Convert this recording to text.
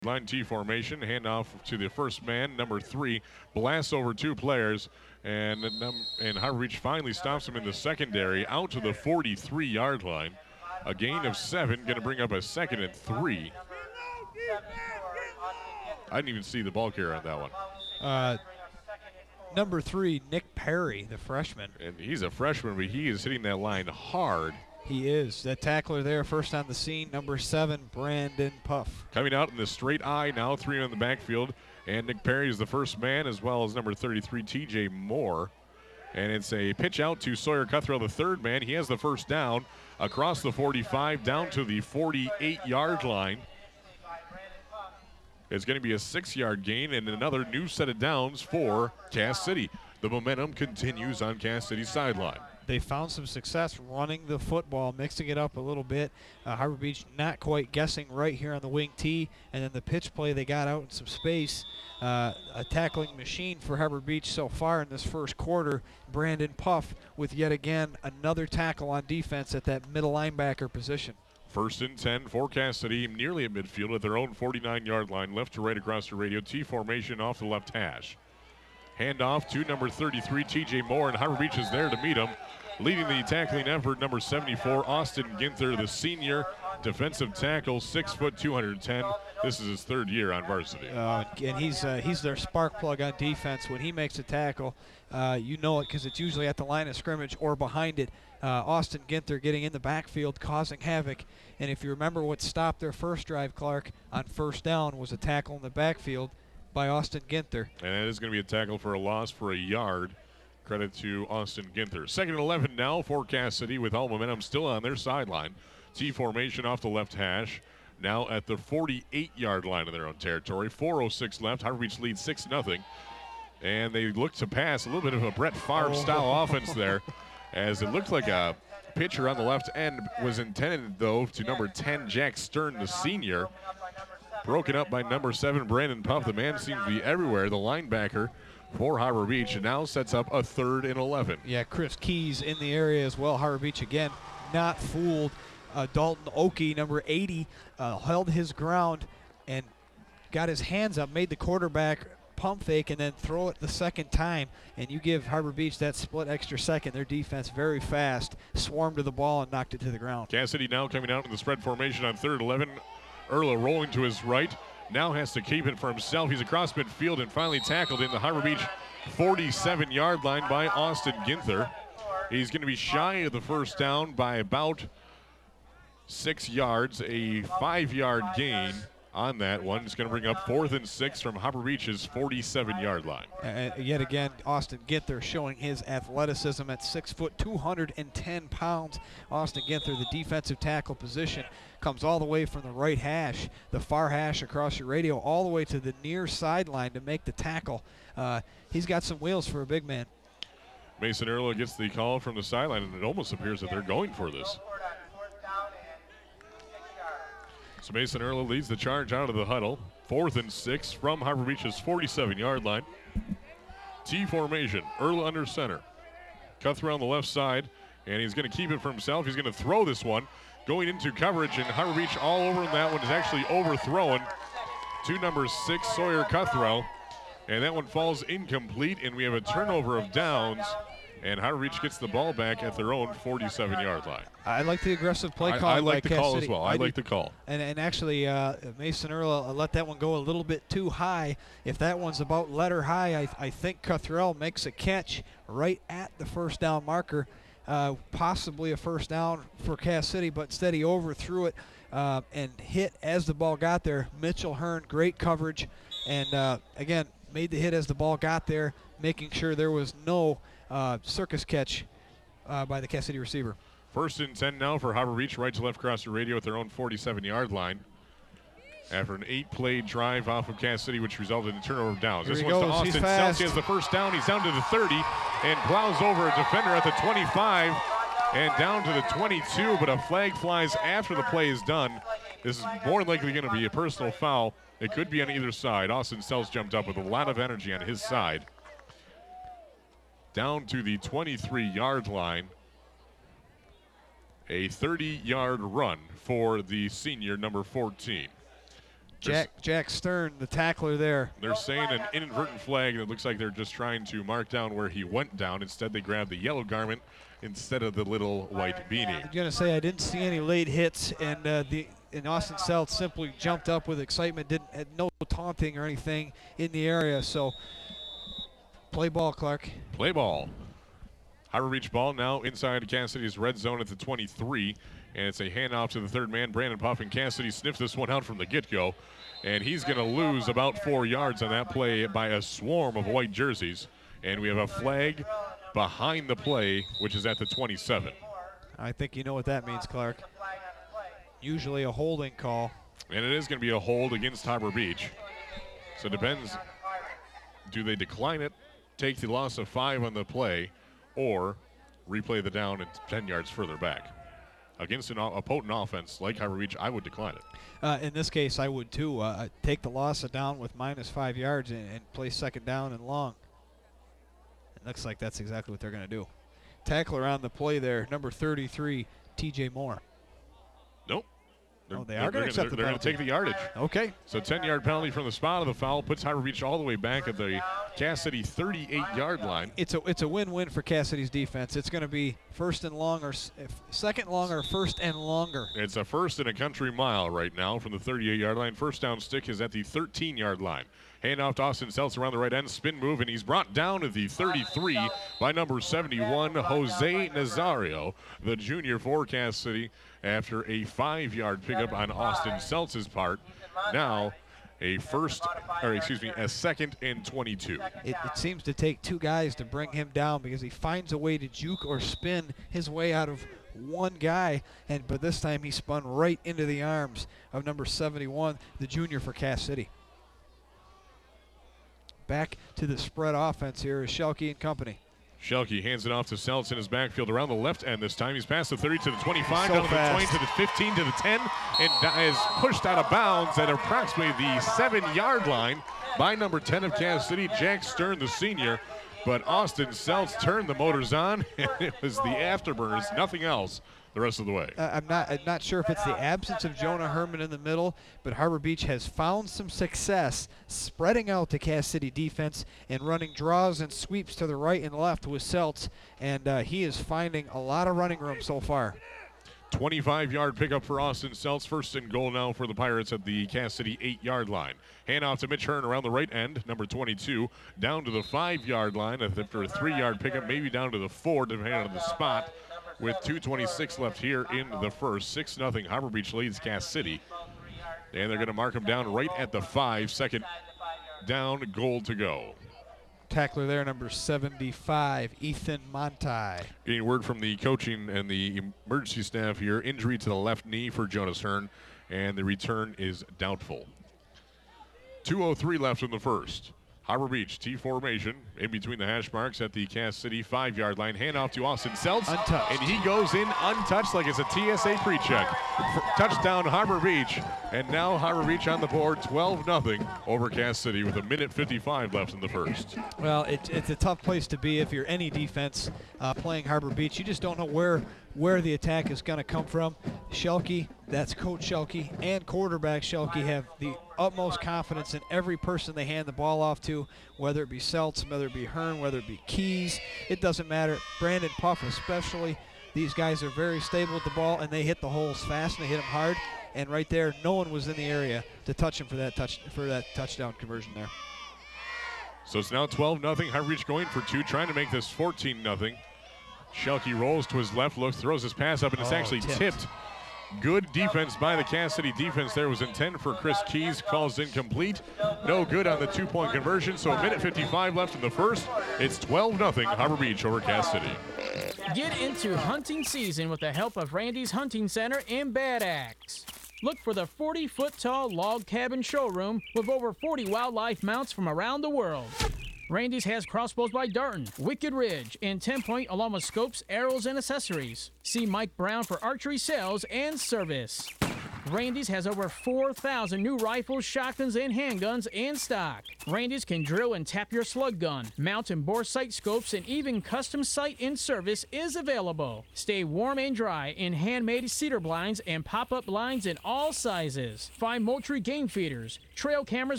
Line T formation, handoff to the first man, number 3, blasts over 2 players, and Harbor Beach finally stops him in the secondary out to the 43-yard line. A gain of 7, going to bring up a 2nd and 3. I didn't even see the ball carrier on that one. Number 3, Nick Perry, the freshman. And he's a freshman, but he is hitting that line hard. He is. That tackler there, first on the scene, number 7, Brandon Puff. Coming out in the straight eye now, 3 on the backfield. And Nick Perry is the first man, as well as number 33, TJ Moore. And it's a pitch out to Sawyer Cuthrell, the third man. He has the first down across the 45, down to the 48-yard line. It's going to be a 6-yard gain and another new set of downs for Cass City. The momentum continues on Cass City's sideline. They found some success running the football, mixing it up a little bit. Harbor Beach not quite guessing right here on the wing tee, and then the pitch play, they got out in some space. A tackling machine for Harbor Beach so far in this first quarter. Brandon Puff with yet again another tackle on defense at that middle linebacker position. 1st and 10 for Cass City, nearly at midfield at their own 49-yard line, left to right across the radio. T formation off the left hash. Handoff to number 33, TJ Moore, and Harbor Beach is there to meet him. Leading the tackling effort, number 74, Austin Ginther, the senior defensive tackle, 6 foot, 210. This is his 3rd year on varsity. And he's their spark plug on defense. When he makes a tackle, you know it because it's usually at the line of scrimmage or behind it. Austin Ginther getting in the backfield, causing havoc. And if you remember what stopped their first drive, Clark, on first down was a tackle in the backfield by Austin Ginther. And that is going to be a tackle for a loss for a yard. Credit to Austin Ginther. 2nd and 11 now for Cass City with all momentum still on their sideline. T formation off the left hash. Now at the 48-yard line of their own territory. 4:06 left. Harbor Beach leads 6-0. And they look to pass a little bit of a Brett Favre-style offense there, as it looked like a pitcher on the left end was intended, though, to number 10, Jack Stern, the senior. Broken up by number 7, Brandon Puff. The man seems to be everywhere. The linebacker for Harbor Beach, and now sets up a 3rd and 11. Yeah, Chris Keys in the area as well. Harbor Beach again not fooled. Dalton Oakey, number 80, held his ground and got his hands up, made the quarterback pump fake and then throw it the second time. And you give Harbor Beach that split extra second. Their defense very fast, swarmed to the ball and knocked it to the ground. Cass City now coming out in the spread formation on 3rd and 11. Erla rolling to his right. Now has to keep it for himself. He's across midfield and finally tackled in the Harbor Beach 47-yard line by Austin Ginther. He's going to be shy of the first down by about 6 yards, a 5-yard gain on that one. It's going to bring up 4th and 6 from Harbor Beach's 47-yard line. Yet again, Austin Ginther showing his athleticism at 6 foot, 210 pounds. Austin Ginther, the defensive tackle position, comes all the way from the right hash, the far hash across your radio, all the way to the near sideline to make the tackle. He's got some wheels for a big man. Mason Erla gets the call from the sideline, and it almost appears that they're going for this. So Mason Erla leads the charge out of the huddle. 4th and 6 from Harbor Beach's 47-yard line. T formation, Erla under center. Cuthrell on the left side, and he's going to keep it for himself. He's going to throw this one. Going into coverage, and Harbor Beach all over him. That one is actually overthrown to number 6, Sawyer Cuthrell. And that one falls incomplete, and we have a turnover of downs. And Harbor Beach gets the ball back at their own 47-yard line. I like the aggressive play call. I like by the Cass call City. as well. I like the call. And actually, Mason Erla let that one go a little bit too high. If that one's about letter high, I think Cuthrell makes a catch right at the first down marker. Possibly a first down for Cass City, but instead he overthrew it and hit as the ball got there. Mitchell Hearn, great coverage, and again, made the hit as the ball got there, making sure there was no circus catch by the Cass City receiver. 1st and 10 now for Harbor Beach, right to left across the radio at their own 47-yard line. After an 8-play drive off of Cass City, which resulted in turnover of downs. Here This he one's goes. to He's Austin fast. Selke has the first down. He's down to the 30 and plows over a defender at the 25 and down to the 22, but a flag flies after the play is done. This is more likely going to be a personal foul. It could be on either side. Austin Selke jumped up with a lot of energy on his side. Down to the 23-yard line. A 30-yard run for the senior, number 14. Jack Stern, the tackler there. They're saying an inadvertent flag that looks like they're just trying to mark down where he went down. Instead, they grabbed the yellow garment instead of the little white beanie. I'm going to say I didn't see any late hits, and Austin Seltz simply jumped up with excitement, had no taunting or anything in the area. So play ball, Clark. Play ball. Harbor Beach ball now inside Cass City's red zone at the 23. And it's a handoff to the third man, Brandon Puff, and Cass City sniffs this one out from the get-go. And he's going to lose about 4 yards on that play by a swarm of white jerseys. And we have a flag behind the play, which is at the 27. I think you know what that means, Clark. Usually a holding call. And it is going to be a hold against Harbor Beach. So it depends. Do they decline it, take the loss of 5 on the play, or replay the down and 10 yards further back? Against a potent offense like Harbor Beach, I would decline it. In this case, I would too. Take the loss of down with -5 yards and play second down and long. It looks like that's exactly what they're going to do. Tackler on the play there, number 33, T.J. Moore. Nope. They are going to accept the penalty. They're going to take the yardage. Okay. So 10-yard penalty from the spot of the foul puts Harbor Beach all the way back at the Cass City 38-yard line. It's a win-win for Cass City's defense. It's going to be first and long or second long or first and longer. It's a first and a country mile right now from the 38-yard line. First down stick is at the 13-yard line. Handoff to Austin Seltz around the right end, spin move, and he's brought down at the 33 by number 71, Jose Nazario, the junior for Cass City, after a 5-yard pickup on Austin Seltz's part. Now a second and 22. It seems to take 2 guys to bring him down because he finds a way to juke or spin his way out of one guy, but this time he spun right into the arms of number 71, the junior for Cass City. Back to the spread offense here is Schelke and company. Schelke hands it off to Seltz in his backfield around the left end this time. He's past the 30 to the 25, So down to the fast. 20 to the 15 to the 10, and is pushed out of bounds at approximately the 7-yard line by number 10 of Cass City, Jack Stern, the senior. But Austin Seltz turned the motors on, and it was the afterburners, nothing else, the rest of the way. I'm not sure if it's the absence of Jonah Herman in the middle, but Harbor Beach has found some success spreading out the Cass City defense and running draws and sweeps to the right and left with Seltz, and he is finding a lot of running room so far. 25-yard pickup for Austin Seltz. First and goal now for the Pirates at the Cass City 8-yard line. Handoff to Mitch Hearn around the right end, number 22, down to the 5-yard line after a 3-yard pickup, maybe down to the 4, depending on the spot, with 2:26 left here in the first. 6-0 Harbor Beach leads Cass City. And they're going to mark him down right at the 5, second down, goal to go. Tackler there, number 75, Ethan Monti. Getting word from the coaching and the emergency staff here. Injury to the left knee for Jonas Hearn, and the return is doubtful. 2:03 left in the first. Harbor Beach, T formation, in between the hash marks at the Cass City 5-yard line. Handoff to Austin Seltz. Untouched. And he goes in untouched like it's a TSA pre-check. Touchdown Harbor Beach. And now Harbor Beach on the board, 12-0 over Cass City with 1:55 left in the first. Well, it's a tough place to be if you're any defense playing Harbor Beach. You just don't know where the attack is going to come from. Schelke, that's Coach Schelke, and quarterback Schelke have the utmost confidence in every person they hand the ball off to, whether it be Seltz, whether it be Hearn, whether it be Keys. It doesn't matter. Brandon Puff especially. These guys are very stable with the ball, and they hit the holes fast, and they hit them hard. And right there, no one was in the area to touch him for that touchdown conversion there. So it's now 12-0. Harbor Beach going for 2, trying to make this 14-0. Schelke rolls to his left, looks, throws his pass up, and it's actually tipped. Good defense by the Cass City defense there. Was intended for Chris Keys, calls incomplete. No good on the 2-point conversion, so 1:55 left in the first. It's 12-0 Harbor Beach over Cass City. Get into hunting season with the help of Randy's Hunting Center in Bad Axe. Look for the 40-foot-tall log cabin showroom with over 40 wildlife mounts from around the world. Randy's has crossbows by Darton, Wicked Ridge, and 10-point along with scopes, arrows, and accessories. See Mike Brown for archery sales and service. Randy's has over 4,000 new rifles, shotguns, and handguns in stock. Randy's can drill and tap your slug gun. Mount and bore sight scopes and even custom sight in service is available. Stay warm and dry in handmade cedar blinds and pop-up blinds in all sizes. Find Moultrie game feeders, trail cameras,